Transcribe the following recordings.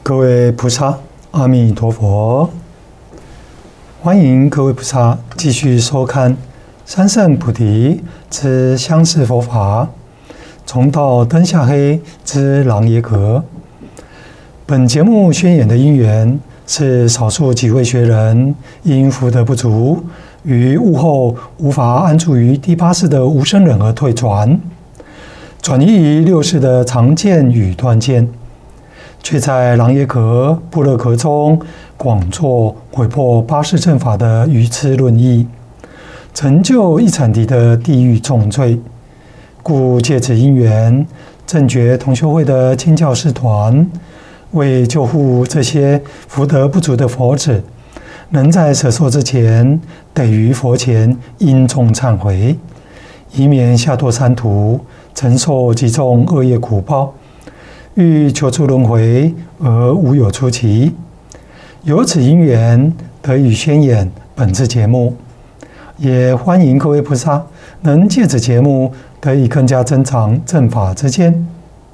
各位菩萨，阿弥陀佛！欢迎各位菩萨继续收看三圣菩提之相似佛法，从道灯下黑之朗耶阁。本节目宣演的因缘是少数几位学人因福德不足，于悟后无法安住于第八世的无生忍而退转，转移于六世的常见与断见，却在朗耶阁、布勒阁中广作毁破八世正法的愚痴论议，成就一铲地的地狱重罪。故借此因缘，正觉同修会的亲教师团为救护这些福德不足的佛子，能在舍寿之前得于佛前殷重忏悔，以免下堕三途，承受极重恶业苦报，欲求出轮回而无有出期。由此因缘得以宣演本次节目，也欢迎各位菩萨能借此节目得以更加增长正法之见。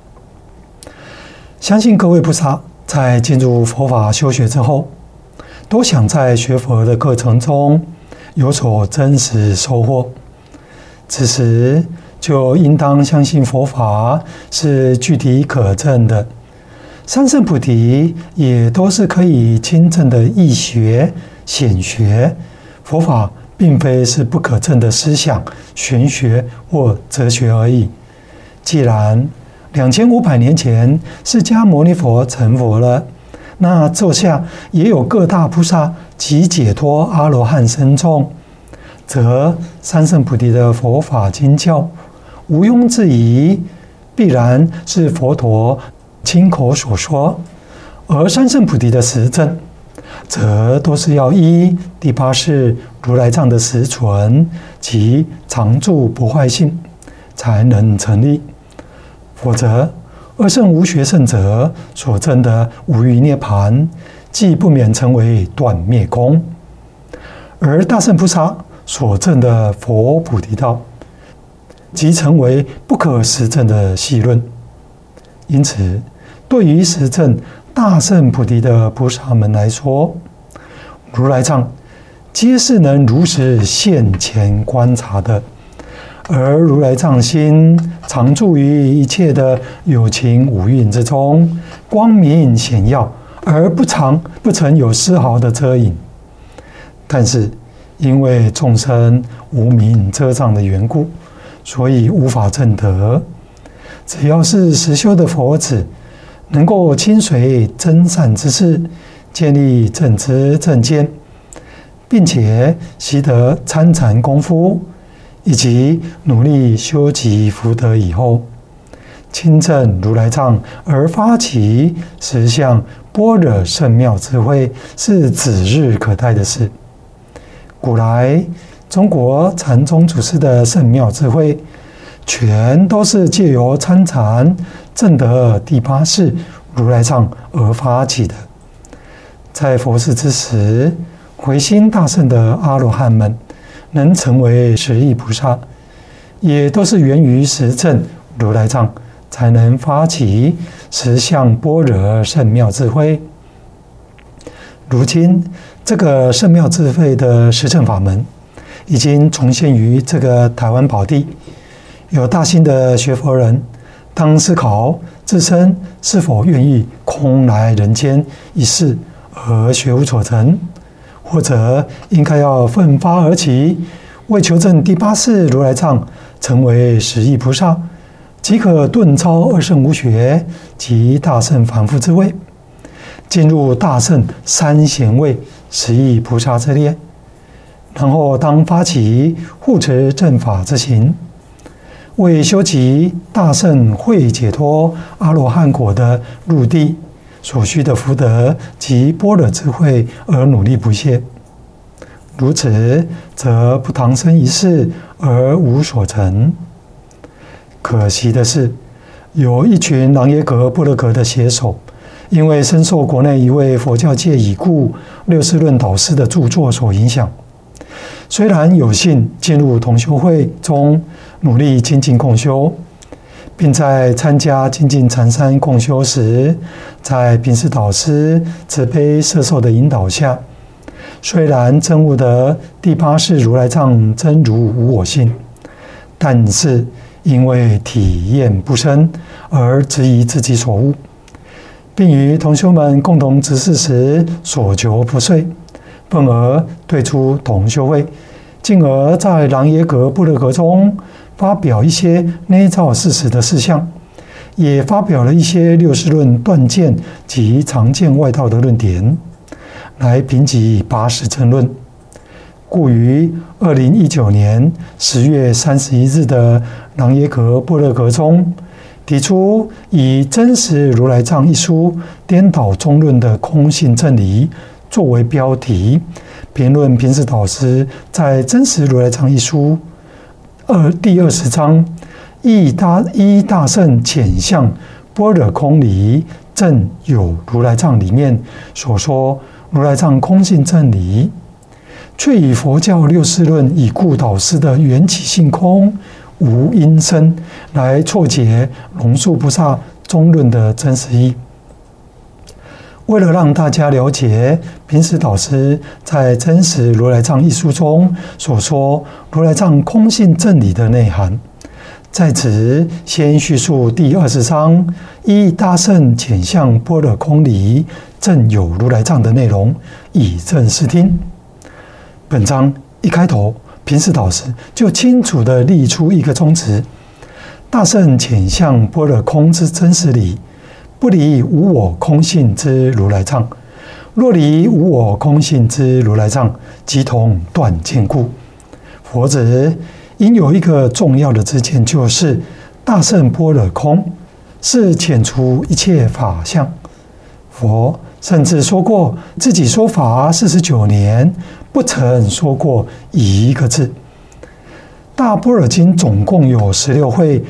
相信各位菩萨在进入佛法修学之后，都想在学佛的课程中有所真实收获，此时就应当相信佛法是具体可证的，三圣菩提也都是可以亲证的义学显学，佛法并非是不可证的思想玄学或哲学而已。既然2500年前释迦牟尼佛成佛了，那座下也有各大菩萨及解脱阿罗汉僧众，则三圣菩提的佛法经教毋庸置疑，必然是佛陀亲口所说，而三圣菩提的实证，则都是要依第八世如来藏的实存及常住不坏性才能成立，否则二圣无学圣者所证的无余涅槃，既不免成为断灭空，而大圣菩萨所证的佛菩提道，即成为不可实证的细论。因此，对于实证大圣菩提的菩萨们来说，如来藏皆是能如实现前观察的，而如来藏心常住于一切的有情五蕴之中，光明显耀，而不曾有丝毫的遮隐。但是因为众生无明遮障的缘故，所以无法证得。只要是实修的佛子，能够亲随真善之事，建立正知正见，并且习得参禅功夫，以及努力修集福德以后，亲证如来藏而发起实相般若圣妙智慧，是指日可待的事。古来中国禅宗祖师的圣妙智慧，全都是借由参禅证得第八世如来藏而发起的。在佛世之时，回心大圣的阿罗汉们能成为十亿菩萨，也都是源于实证如来藏，才能发起实相般若圣妙智慧。如今这个圣妙智慧的实证法门已经重现于这个台湾宝地，有大心的学佛人当思考自身是否愿意空来人间一世而学无所成，或者应该要奋发而起，为求证第八世如来藏，成为十亿菩萨，即可顿超二圣无学及大圣凡夫之位，进入大圣三贤位十亿菩萨之列，然后当发起护持正法之行，为修习大圣慧解脱阿罗汉果的入地所需的福德及般若智慧而努力不懈。如此，则不唐僧一世而无所成。可惜的是，有一群朗耶阁、布勒阁的写手，因为深受国内一位佛教界已故六世论导师的著作所影响，虽然有幸进入同修会中努力精进共修， 并在参加精进禅山共修时，在平师导师慈悲摄受的引导下，虽然证悟的第八世如来藏真如无我性，但是因为体验不深而质疑自己所悟，并与同修们共同执事时所求不遂，愤而退出同修会，进而在琅耶格部落格中发表一些内照事实的事项，也发表了一些六世论断见及常见外道的论点，来评级八识正论。故于2019年10月31日的琅耶格部落格中，提出以真实如来藏一书颠倒中论的空性正理作为标题，评论平师导师在真实如来藏一书第20章一大乘浅相般若空理正有如来藏里面所说如来藏空性正理，却以佛教六世论已故导师的缘起性空无因生来错解龙树菩萨中论的真实义。为了让大家了解平时导师在真实如来藏一书中所说如来藏空性正理的内涵，在此先叙述第20章一大乘浅相般若空理正有如来藏的内容，以正视听。本章一开头，平时导师就清楚地立出一个宗旨：大乘浅相般若空之真实理，不离无我空性之如来藏。若离无我空性之如来藏，即同断见故。佛子应有一个重要的知见，就是大乘般若空是遣除一切法相。佛甚至说过，自己说法49年，不曾说过一个字。大般若经总共有16会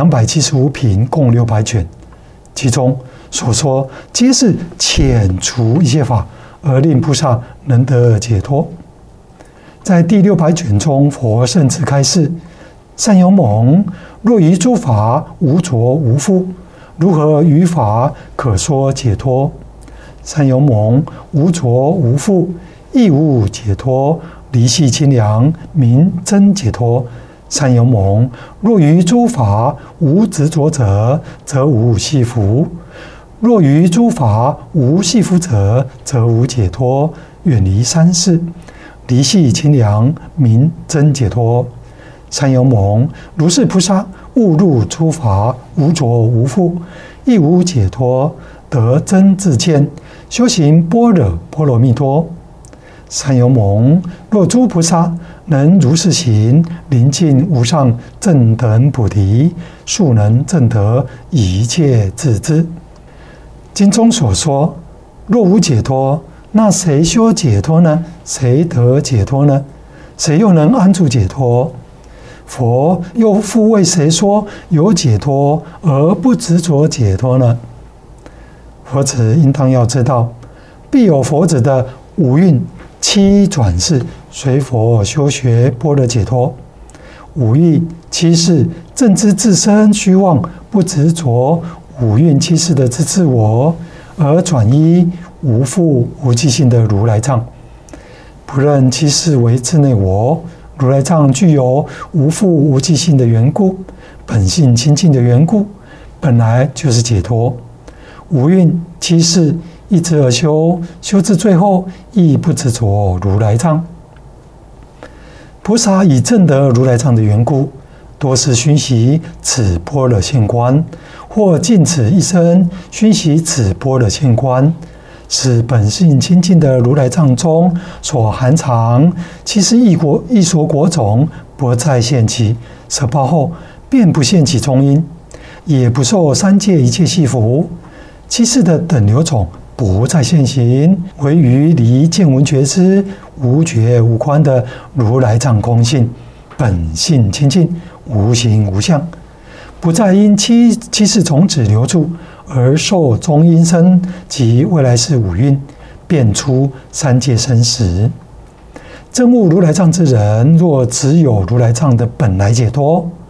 275品，共600卷，其中所说皆是遣除一切法，而令菩萨能得解脱。在第600卷中，佛甚至开示：善友蒙，若于诸法无着无缚，如何于法可说解脱？善友蒙，无着无缚，亦无解脱，离系清凉，名真解脱。善友蒙，若于诸法无执着者，则无系缚；若于诸法无系缚者，则无解脱。远离三世，离系清凉，名真解脱。善友蒙，如是菩萨悟入诸法无着无缚，亦无解脱，得真自见，修行般若波罗蜜多。善友蒙，若诸菩萨能如是行，临近无上正等菩提，速能证得一切自知。经中所说，若无解脱，那谁修解脱呢？谁得解脱呢？谁又能安住解脱？佛又复为谁说有解脱而不执着解脱呢？佛子应当要知道，必有佛子的五蕴七转世，随佛修学般若解脱。五蕴七世正知自身虚妄，不执着五蕴七世的之自我，而转依无复无记性的如来藏，不认七世为自内我。如来藏具有无复无记性的缘故，本性清净的缘故，本来就是解脱。五蕴七世一直而修，修至最后亦不执着如来藏。菩萨以证得如来藏的缘故，多是熏习此般若现观，或尽此一生熏习此般若现观，使本性清净的如来藏中所含藏其实异所果种，不再现起，舍报后便不现起中因，也不受三界一切系缚。七世的等流种不再现行，唯于离见闻觉知无觉无观的如来藏空性，本性清净，无形无相，不再因七世种子流注而受中阴身及未来世五蕴，变出三界生死。证悟如来藏之人，若只有如来藏的本来解脱，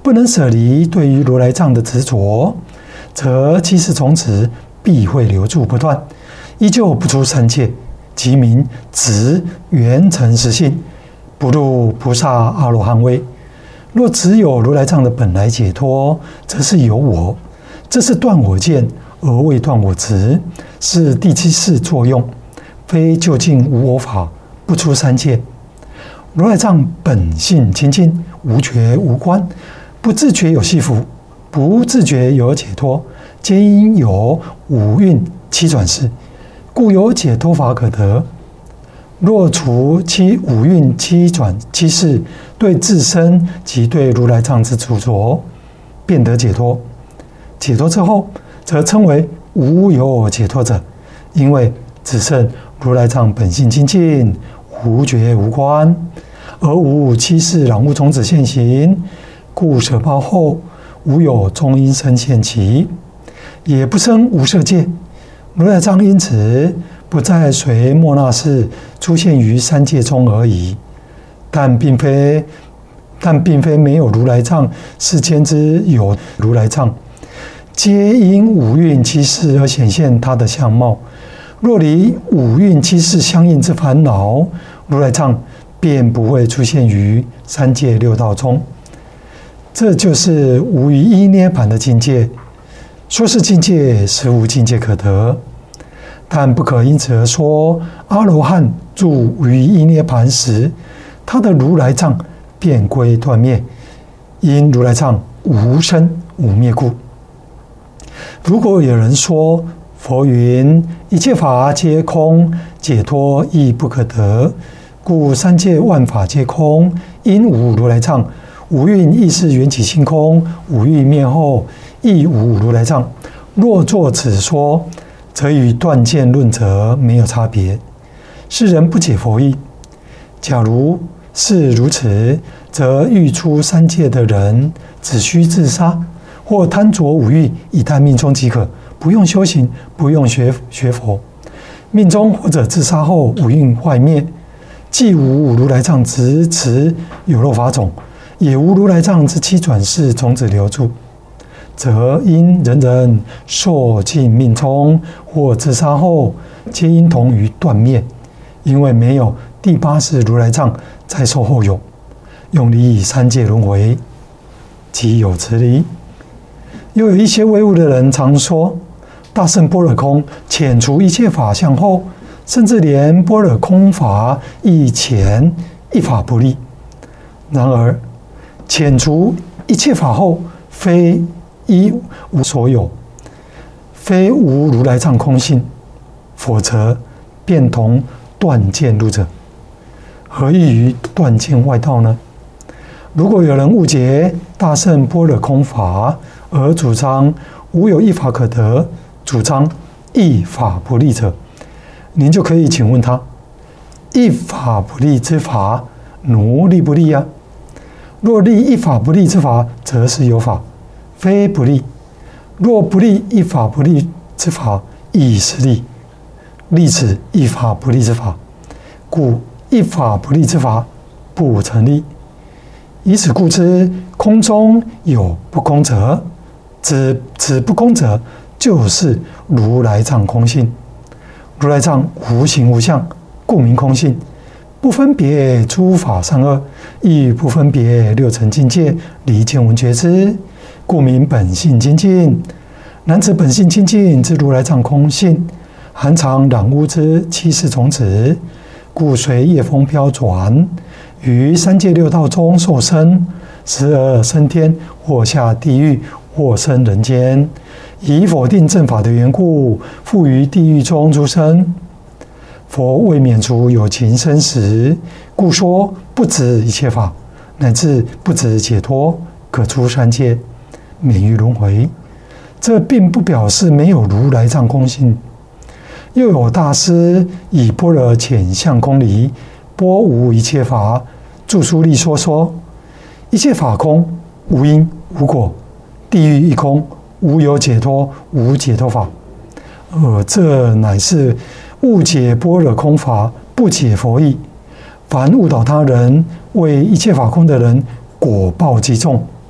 不能舍离对于如来藏的执着，则七世从此必会流注不断，依旧不出三界，即名直圆成实性，不入菩萨阿罗汉位。若只有如来藏的本来解脱，则是有我，这是断我见而未断我执，是第七世作用，非究竟无我法，不出三界。如来藏本性清净，无觉无观，不自觉有系缚，不自觉有解脱，皆因有五蕴七转世，故有解脱法可得。若除其五蕴七转七世对自身及对如来藏之执着，便得解脱。解脱之后，则称为无有解脱者，因为只剩如来藏本性清净，无觉无观，而无七世染污种子现行，故舍报后无有中阴身现起，也不生无色界。如来藏因此不再随末那识出现于三界中而已，但并非没有如来藏，世间之有如来藏，皆因五蕴七识而显现它的相貌。若离五蕴七识相应之烦恼，如来藏便不会出现于三界六道中。这就是无余一涅盘的境界。说是境界，实无境界可得，但不可因此而说阿罗汉住于一涅盘时，他的如来藏便归断灭，因如来藏无生无灭故。如果有人说佛云一切法皆空，解脱亦不可得，故三界万法皆空，因无如来藏，五蕴亦是缘起性空，五蕴灭后亦无如来藏。若作此说，则与断见论者没有差别。世人不解佛意。假如是如此，则欲出三界的人只需自杀，或贪着五欲，以待命终即可，不用修行，不用学佛。命终或者自杀后五蕴坏灭，既无如来藏之持有漏法种，也无如来藏之七转世种子流注，则因人人受尽命终或自杀后，皆因同于断灭，因为没有第八世如来藏在受后有，永离三界轮回，即有此理。又有一些唯物的人常说，大圣般若空遣除一切法相后，甚至连般若空法亦遣一法不立。然而遣除一切法后，非一无所有，非无如来藏空性，否则便同断见入者，何异于断见外道呢？如果有人误解大圣般若空法，而主张无有一法可得，主张一法不立者，您就可以请问他：一法不立之法，奴立不立呀？若立一法不立之法，则是有法，非不立；若不立一法不立之法，亦是立。立此一法不立之法，故一法不立之法不成立。以此故知，空中有不空者，此不空者，就是如来藏空性。如来藏无形无相，故名空性，不分别诸法善恶，亦不分别六尘境界、离见闻觉知，故名本性清净。然此本性清净之如来藏空性，含藏染污之七世种子，故随夜风飘转，于三界六道中受生，时而升天，或下地狱，或生人间。以否定正法的缘故，复于地狱中诸生。佛为免除有情生死，故说不止一切法，乃至不止解脱，可出三界，免于轮回。这并不表示没有如来藏空性。又有大师以般若浅相空理，拨无一切法，著书立说：一切法空，无因无果，地狱一空，无有解脱，无解脱法。这乃是误解般若空法，不解佛意。凡误导他人为一切法空的人，果报极重。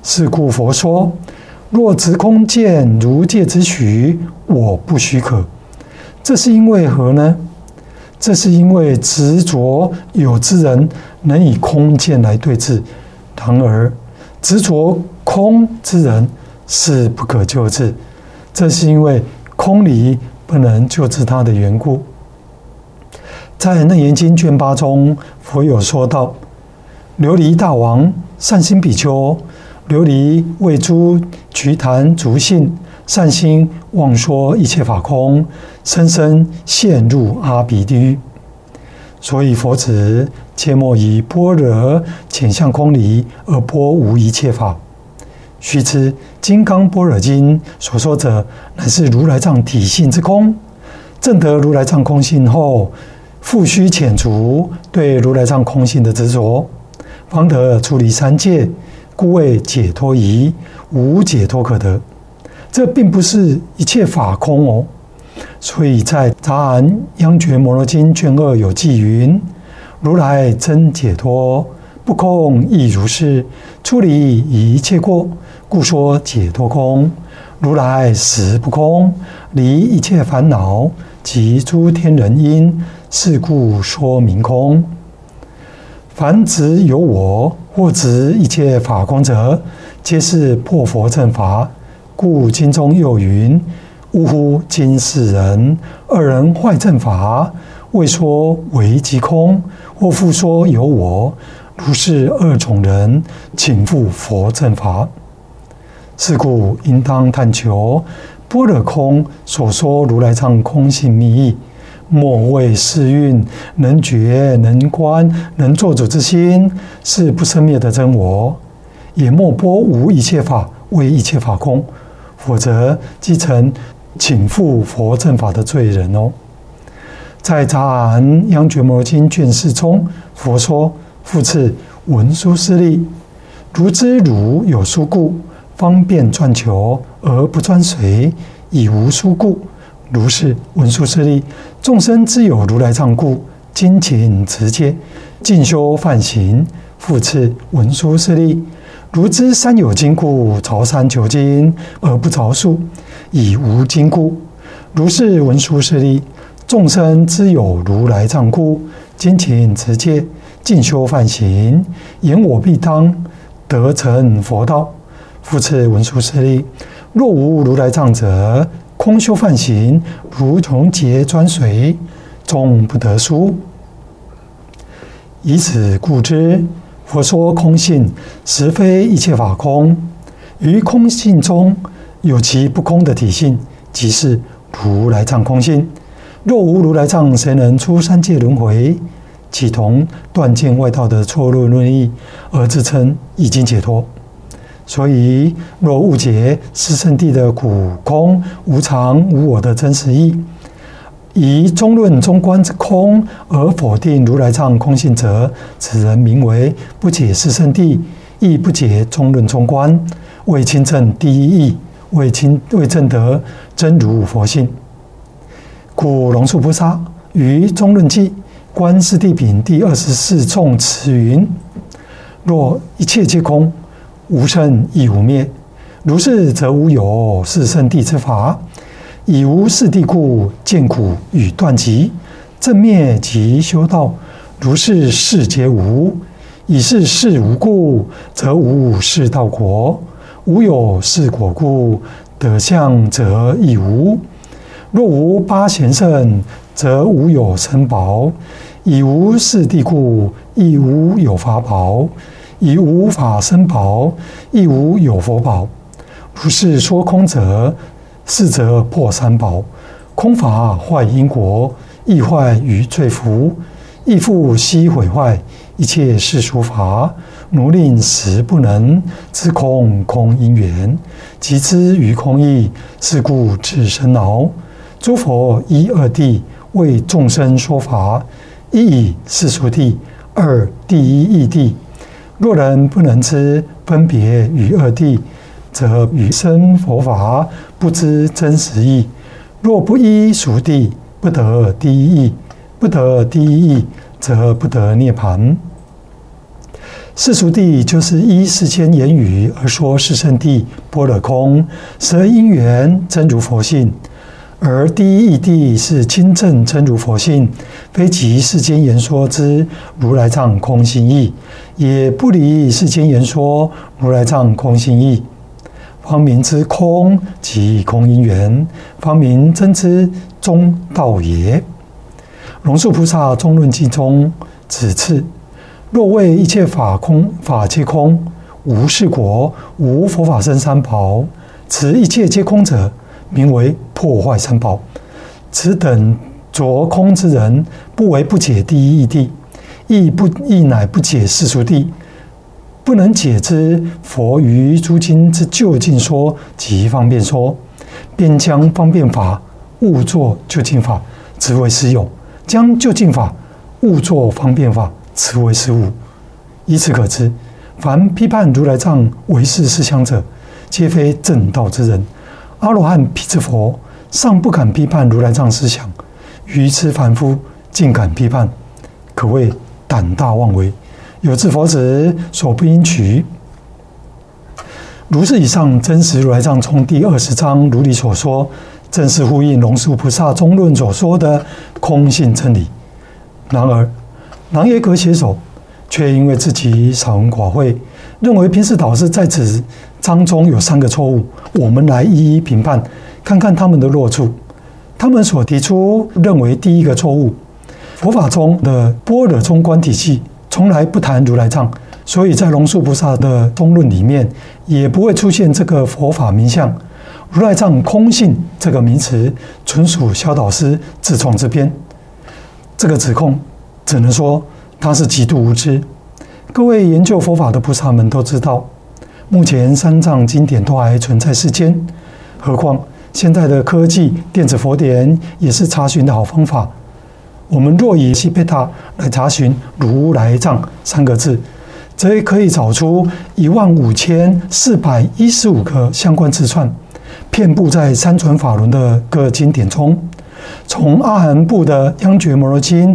是故佛说：若执空见如戒之许，我不许可。这是因为何呢？这是因为执着有之人能以空见来对治，然而执着空之人是不可救治。这是因为空理不能救治他的缘故。在《楞严经》卷8中，佛有说道：琉璃大王、善心比丘，琉璃为诸瞿昙族姓善心妄说一切法空，深深陷入阿鼻地狱。所以佛子切莫以般若浅相空理而般无一切法。须知《金刚般若经》所说者，乃是如来藏体性之空。证得如来藏空性后，复须遣除对如来藏空性的执着，方得出离三界，故谓解脱疑，无解脱可得。这并不是一切法空哦。所以在《杂含央觉摩罗经》卷2有记云：如来真解脱，不空亦如是，出离一切过，故说解脱空。如来实不空，离一切烦恼及诸天人因，是故说明空。凡执有我或执一切法空者，皆是破佛正法。故经中又云：呜呼！今世人二人坏正法，未说为即空，或复说有我，如是二种人，请复佛正法。是故应当探求般若空所说如来藏空性密意，莫谓世运能觉能观能作主之心是不生灭的真我，也莫拨无一切法为一切法空，否则即成请复佛正法的罪人哦。在《杂含央觉摩罗经》卷4中，佛说：复次文殊师利，如知汝有殊故，方便专求而不专随，以无殊故。如是文殊师利，众生之有如来藏故，精勤持戒，进修梵行。复次文殊师利，如知山有经故，凿山求经而不凿树，以无经故。如是文殊师利，众生之有如来藏故，精勤持戒，进修梵行，言我必当得成佛道。复次文殊师利，若无如来藏者，空修梵行，如从劫专随，终不得殊。以此故知，佛说空性，实非一切法空。于空性中有其不空的体性，即是如来藏空性。若无如来藏，谁能出三界轮回？岂同断见外道的错论论义，而自称已经解脱？所以，若误解四圣谛的苦空无常无我的真实义，以中论中观之空而否定如来藏空性者，此人名为不解四圣谛，亦不解中论中观，未亲证第一义，未证得真如佛性。故龙树菩萨于中论记观世谛品第24颂词云：若一切皆空，无生亦无灭，如是则无有是圣谛之法。以无是谛故，见苦与断集，正灭即修道，如是世皆无。以是世无故，则无是道果。无有是果故，得相则亦无。若无八贤圣，则无有僧宝。以无是谛故，亦无有法宝。以无法僧宝，亦无有佛宝。如是说空者，是则破三宝。空法坏因果，亦坏于罪福，亦复悉毁坏一切世俗法，奴令实不能知空空因缘，即知于空义，是故自生恼。诸佛一二谛为众生说法，一以世俗谛，二第一义谛。若人不能知分别于二谛，则与生佛法不知真实义。若不依俗谛，不得第一义；不得第一义，则不得涅槃。 世俗谛就是依世间言语而说是圣谛般若空，十二因缘真如佛性。而第一义谛是亲证真如佛性，非即世间言说之如来藏空性义，也不离世间言说如来藏空性义。方明之空即空因缘，方明真之中道也。龙树菩萨中论记中指次：若谓一切法空，法皆空，无是果，无佛法僧三宝，此一切皆空者，名为破坏三宝。此等着空之人，不为不解第一义谛，亦乃不解世俗谛，不能解之佛于诸经之究竟说及方便说，便将方便法误作究竟法，此为实有；将究竟法误作方便法，此为实无。以此可知，凡批判如来藏唯是实相者，皆非正道之人。阿罗汉辟支佛尚不敢批判如来藏思想，愚痴凡夫竟敢批判，可谓胆大妄为，有志佛子所不应取。如是以上真实如来藏从第20章如理所说，正是呼应龙树菩萨中论所说的空性真理。然而，南耶格写手却因为自己少闻寡慧，认为平时导师在此章中有3个错误，我们来一一评判，看看他们的弱处。他们所提出认为第一个错误，佛法中的般若中观体系从来不谈如来藏，所以在龙树菩萨的中论里面也不会出现这个佛法名相。如来藏空性这个名词纯属萧导师自创自编，这个指控只能说他是极度无知。各位研究佛法的菩萨们都知道，目前3藏经典都还存在世间，何况现在的科技电子佛典也是查询的好方法。我们若以西贝塔来查询如来藏3个字，则也可以找出15415个相关字串，遍布在三传法轮的各经典中。从阿含部的央觉摩罗经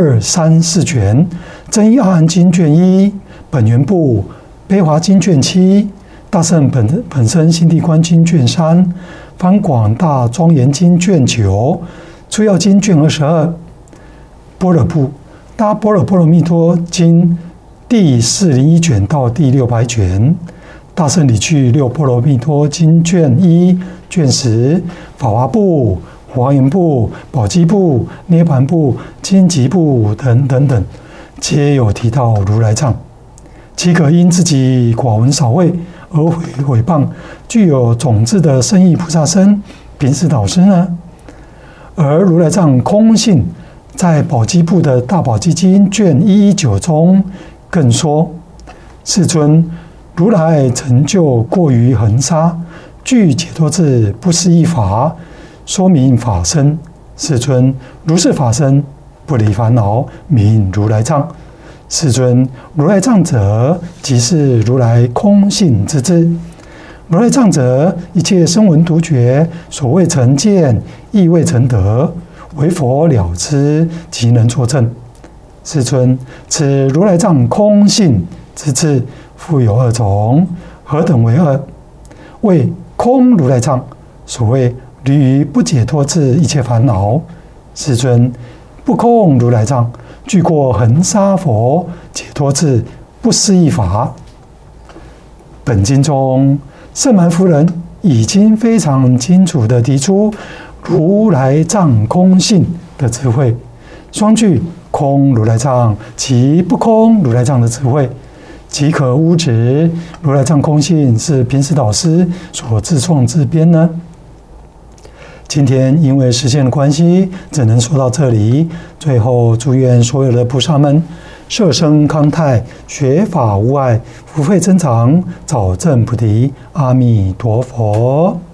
2、3、4卷，真一阿含经卷1，本源部悲华经卷7，大乘本身心地观经卷3，方广大庄严经卷9，出要经卷22，般若部大般若波罗蜜多经第401卷到第600卷，大乘理趣六波罗蜜多经卷1、卷10，法华部、华严部、宝积部、涅盘部、经集部等等等，皆有提到如来藏。岂可因自己寡闻少慧而毁谤具有种子的圣意菩萨身平时导师呢？而如来藏空性在宝积部的大宝积经卷119中更说：世尊，如来成就过于恒沙，具解脱智，不思议法，说明法身。世尊，如是法身，不离烦恼，名如来藏。世尊，如来藏者，即是如来空性之智。如来藏者，一切声闻独觉，所谓成见，亦未成得，唯佛了知，即能作证。世尊，此如来藏空性之智，复有2种，何等为2？为空如来藏，所谓离于不解脱智一切烦恼。世尊，不空如来藏，具过恒沙佛解脱智不思议法。本经中，圣蛮夫人已经非常清楚地提出如来藏空性的智慧，双句空如来藏及不空如来藏的智慧，即可污指如来藏空性是平时导师所自创自编呢？今天因为时间的关系，只能说到这里。最后，祝愿所有的菩萨们摄生康泰，学法无碍，福慧增长，早证菩提。阿弥陀佛。